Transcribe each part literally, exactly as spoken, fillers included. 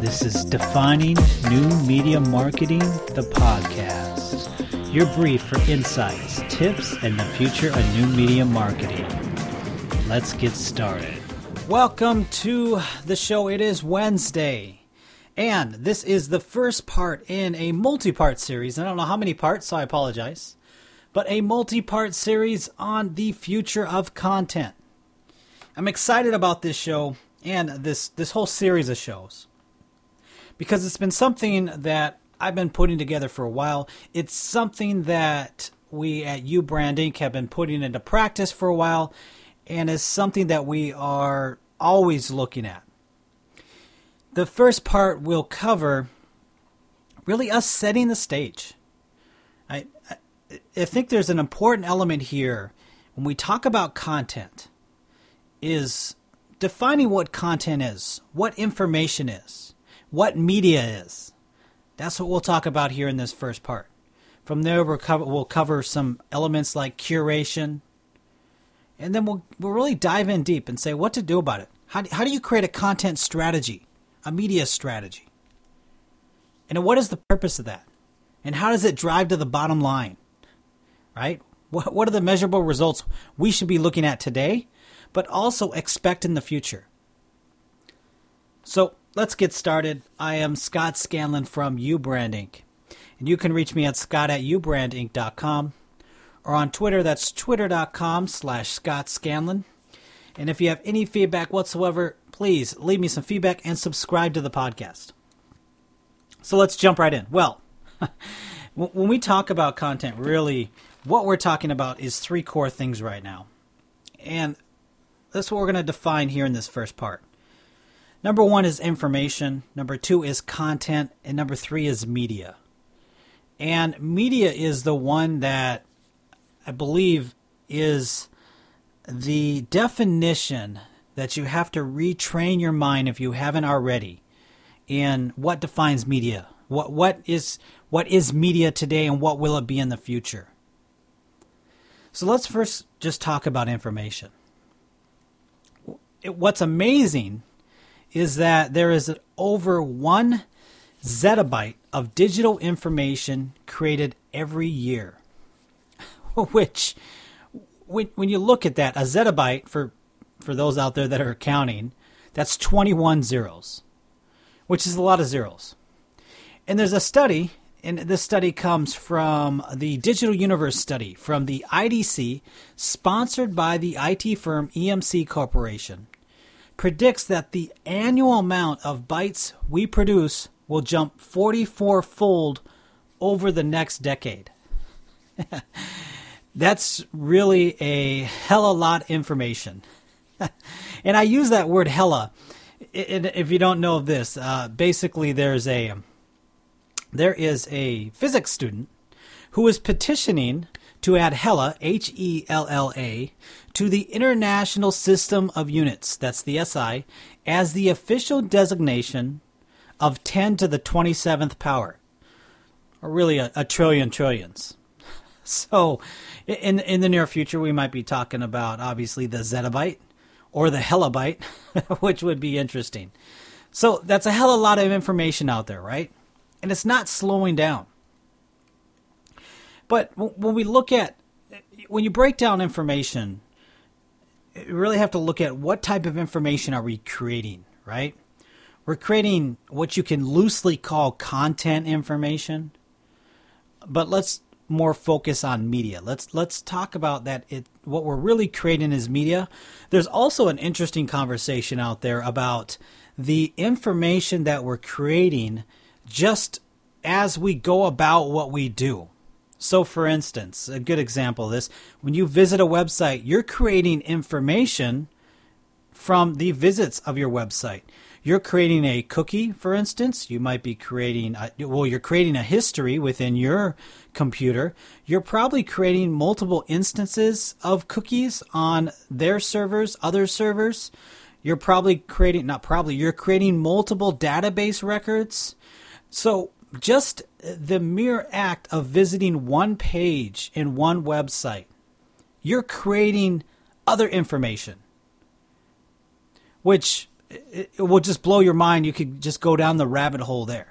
This is Defining New Media Marketing, the podcast. Your brief for insights, tips, and the future of new media marketing. Let's get started. Welcome to the show. It is Wednesday, and this is the first part in a multi-part series. I don't know how many parts, so I apologize, but a multi-part series on the future of content. I'm excited about this show and this, this whole series of shows, because it's been something that I've been putting together for a while. It's something that we at uBrand Incorporated have been putting into practice for a while, and is something that we are always looking at. The first part will cover really us setting the stage. I, I, I think there's an important element here when we talk about content, is defining what content is, what information is, what media is. That's what we'll talk about here in this first part. From there, we'll cover, we'll cover some elements like curation, and then we'll we'll really dive in deep and say what to do about it. How do, how do you create a content strategy, a media strategy? And what is the purpose of that? And how does it drive to the bottom line? Right? What what are the measurable results we should be looking at today, but also expect in the future? So let's get started. I am Scott Scanlon from uBrand Incorporated. And you can reach me at scott at ubrand inc dot com, or on Twitter, that's twitter.com slash Scott Scanlon. And if you have any feedback whatsoever, please leave me some feedback and subscribe to the podcast. So let's jump right in. Well, when we talk about content, really what we're talking about is three core things right now. And that's what we're going to define here in this first part. Number one is information, number two is content, and number three is media. And media is the one that I believe is the definition that you have to retrain your mind, if you haven't already, in what defines media. What what is what is media today, and what will it be in the future? So let's first just talk about information. What's amazing is that there is over one zettabyte of digital information created every year, which, when, when you look at that, a zettabyte, for, for those out there that are counting, that's twenty-one zeros, which is a lot of zeros. And there's a study, and this study comes from the Digital Universe study from the I D C, sponsored by the I T firm E M C Corporation, predicts that the annual amount of bytes we produce will jump forty-four-fold over the next decade. That's really a hella lot of information. And I use that word hella. If you don't know this, uh, basically there's a there is a physics student who is petitioning to add hella, H E L L A, to the International System of Units, that's the S I, as the official designation of ten to the twenty-seventh power, or really a, a trillion trillions. So in in the near future, we might be talking about, obviously, the zettabyte or the hellabyte, which would be interesting. So that's a hell of a lot of information out there, right? And it's not slowing down. But when we look at, when you break down information, you really have to look at what type of information are we creating, right? We're creating what you can loosely call content information, but let's more focus on media. Let's let's talk about that. It what we're really creating is media. There's also an interesting conversation out there about the information that we're creating just as we go about what we do. So, for instance, a good example of this, when you visit a website, you're creating information from the visits of your website. You're creating a cookie, for instance. You might be creating, a, well, you're creating a history within your computer. You're probably creating multiple instances of cookies on their servers, other servers. You're probably creating, not probably, you're creating multiple database records. So just the mere act of visiting one page in one website, you're creating other information, which it, it will just blow your mind. You could just go down the rabbit hole there.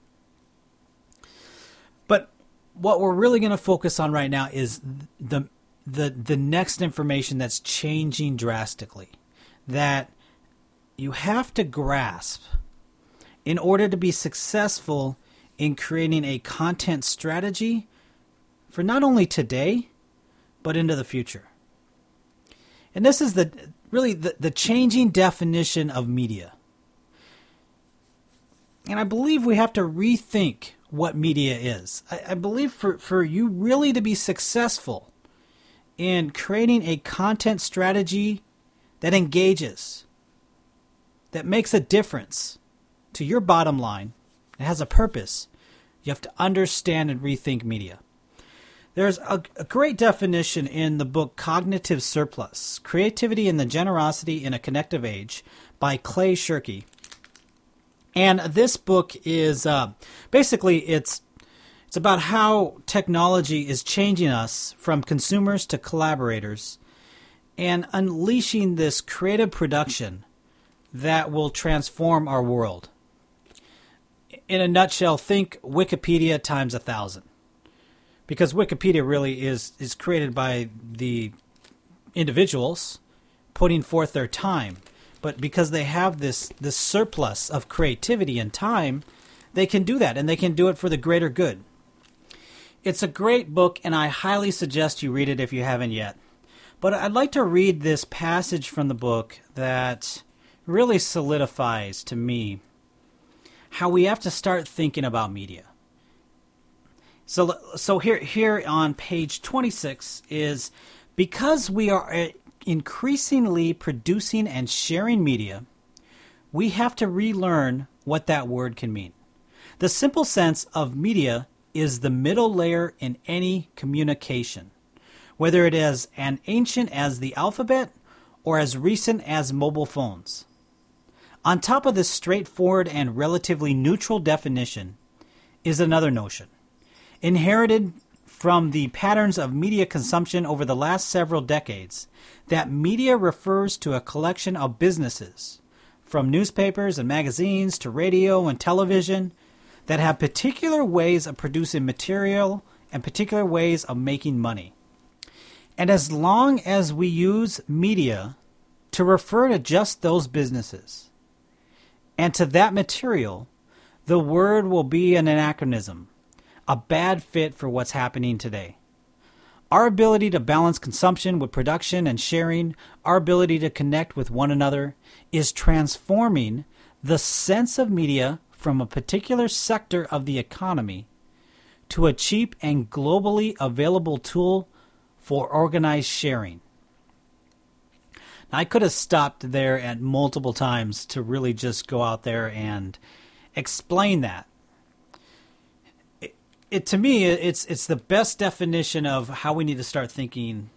But what we're really going to focus on right now is the the the next information that's changing drastically, that you have to grasp in order to be successful in creating a content strategy for not only today, but into the future. And this is the really the, the changing definition of media. And I believe we have to rethink what media is. I, I believe for, for you really to be successful in creating a content strategy that engages, that makes a difference to your bottom line, that has a purpose, you have to understand and rethink media. There's a, a great definition in the book Cognitive Surplus, Creativity and the Generosity in a Connective Age by Clay Shirky. And this book is uh, basically it's it's about how technology is changing us from consumers to collaborators and unleashing this creative production that will transform our world. In a nutshell, think Wikipedia times a thousand. Because Wikipedia really is, is created by the individuals putting forth their time. But because they have this, this surplus of creativity and time, they can do that, and they can do it for the greater good. It's a great book, and I highly suggest you read it if you haven't yet. But I'd like to read this passage from the book that really solidifies to me how we have to start thinking about media. So, so here, here on page twenty-six is, because we are increasingly producing and sharing media, we have to relearn what that word can mean. The simple sense of media is the middle layer in any communication, whether it is as ancient as the alphabet or as recent as mobile phones. On top of this straightforward and relatively neutral definition is another notion, inherited from the patterns of media consumption over the last several decades, that media refers to a collection of businesses, from newspapers and magazines to radio and television, that have particular ways of producing material and particular ways of making money. And as long as we use media to refer to just those businesses and to that material, the word will be an anachronism, a bad fit for what's happening today. Our ability to balance consumption with production and sharing, our ability to connect with one another, is transforming the sense of media from a particular sector of the economy to a cheap and globally available tool for organized sharing. Now, I could have stopped there at multiple times to really just go out there and explain that. It, it to me, it's it's the best definition of how we need to start thinking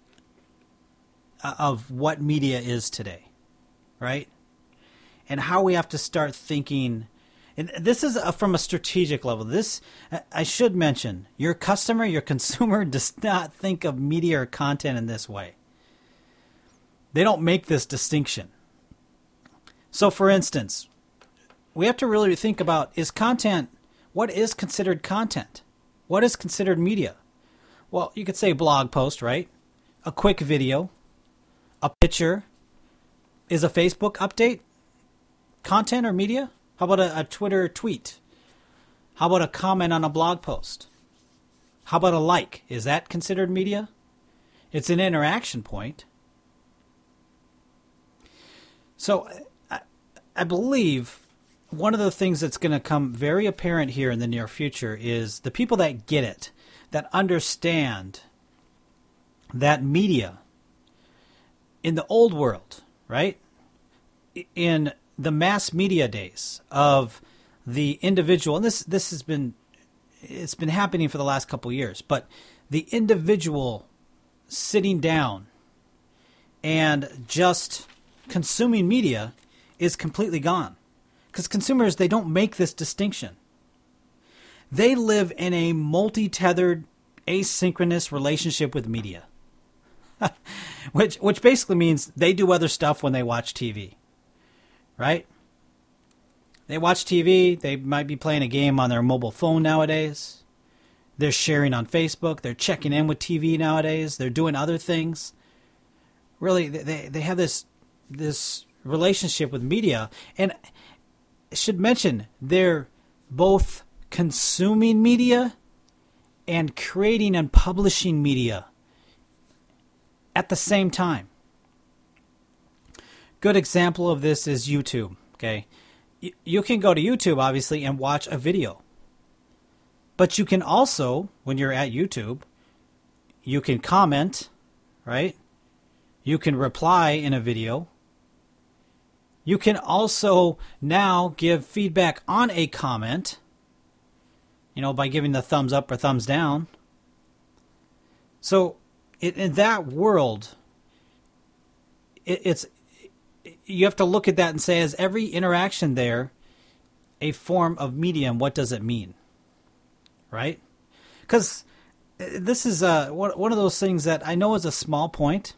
of what media is today, right? And how we have to start thinking. And this is a, from a strategic level. This, I should mention, your customer, your consumer does not think of media or content in this way. They don't make this distinction. So, for instance, we have to really think about, is content, what is considered content? What is considered media? Well, you could say a blog post, right? A quick video, a picture. Is a Facebook update content or media? How about a, a Twitter tweet? How about a comment on a blog post? How about a like? Is that considered media? It's an interaction point. So I, I believe one of the things that's going to come very apparent here in the near future is the people that get it, that understand that media in the old world, right? In the mass media days of the individual, and this this has been it's been happening for the last couple of years, but the individual sitting down and just consuming media is completely gone. Because consumers, they don't make this distinction. They live in a multi-tethered, asynchronous relationship with media. which which basically means they do other stuff when they watch T V. right? They watch T V. They might be playing a game on their mobile phone nowadays. They're sharing on Facebook. They're checking in with T V nowadays. They're doing other things. Really, they they have this this relationship with media. And I should mention, they're both consuming media and creating and publishing media at the same time. Good example of this is YouTube, okay? You can go to YouTube, obviously, and watch a video. But you can also, when you're at YouTube, you can comment, right? You can reply in a video. You can also now give feedback on a comment, you know, by giving the thumbs up or thumbs down. So in, in that world, it, it's you have to look at that and say, is every interaction there a form of media, and what does it mean? Right? Because this is uh, one of those things that I know is a small point.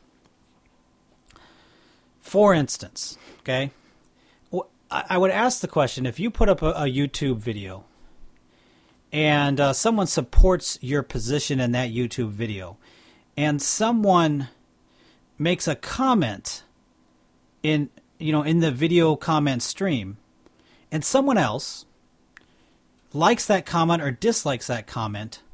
For instance, okay, I would ask the question, if you put up a, a YouTube video and uh, someone supports your position in that YouTube video, and someone makes a comment in, you know, in the video comment stream, and someone else likes that comment or dislikes that comment,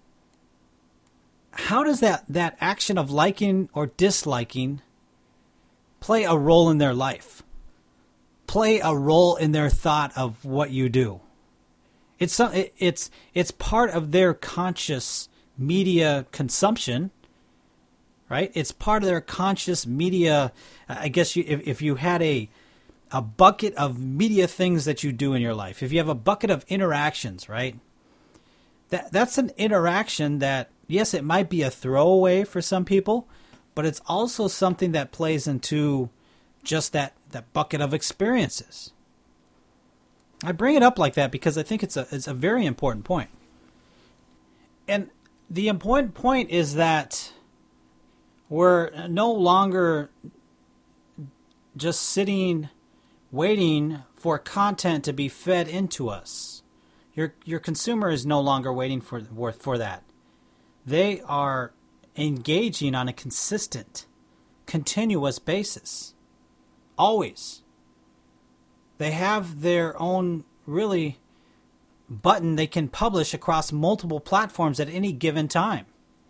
how does that, that action of liking or disliking play a role in their life? Play a role in their thought of what you do? It's it's it's part of their conscious media consumption, right? It's part of their conscious media. I guess you, if, if you had a a bucket of media things that you do in your life, if you have a bucket of interactions, right? That that's an interaction that, yes, it might be a throwaway for some people, but it's also something that plays into just that, that bucket of experiences. I bring it up like that because I think it's a it's a very important point. And the important point is that we're no longer just sitting waiting for content to be fed into us. Your your consumer is no longer waiting for for that. They are engaging on a consistent, continuous basis. Always. They have their own, really, button they can publish across multiple platforms at any given time.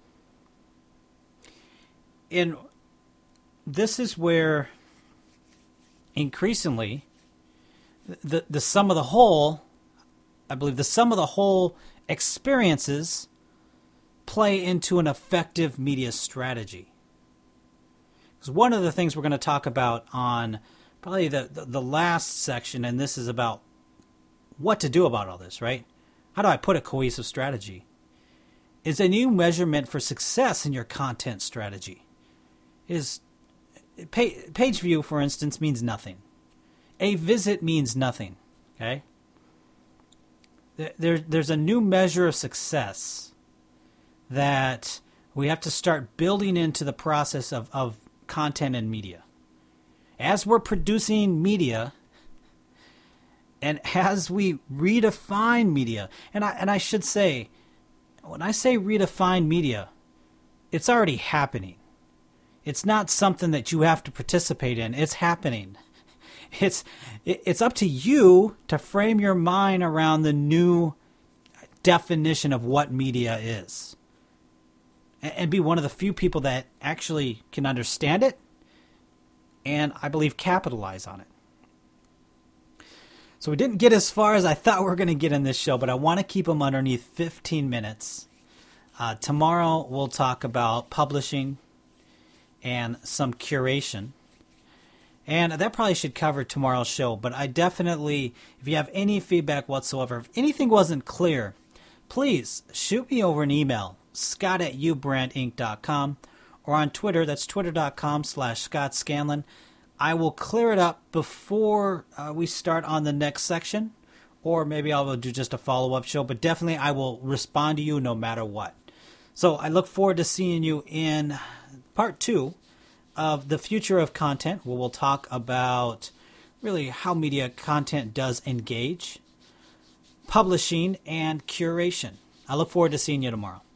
And this is where, increasingly, the, the sum of the whole, I believe the sum of the whole experiences play into an effective media strategy. Because one of the things we're going to talk about on probably the, the, the last section, and this is about what to do about all this, right? How do I put a cohesive strategy? Is a new measurement for success in your content strategy. Is page view, for instance, means nothing. A visit means nothing, okay? There, there's a new measure of success that we have to start building into the process of, of content and media. As we're producing media, and as we redefine media, and I and I should say, when I say redefine media, it's already happening. It's not something that you have to participate in. It's happening. It's it's up to you to frame your mind around the new definition of what media is, and be one of the few people that actually can understand it, and I believe capitalize on it. So we didn't get as far as I thought we were going to get in this show, but I want to keep them underneath fifteen minutes. Uh, tomorrow we'll talk about publishing and some curation. And that probably should cover tomorrow's show, but I definitely, if you have any feedback whatsoever, if anything wasn't clear, please shoot me over an email, scott at u brand inc dot com, or on Twitter, that's twitter.com slash Scott Scanlon. I will clear it up before uh, we start on the next section, or maybe I'll do just a follow-up show, but definitely I will respond to you no matter what. So I look forward to seeing you in part two of the future of content, where we'll talk about really how media content does engage, publishing, and curation. I look forward to seeing you tomorrow.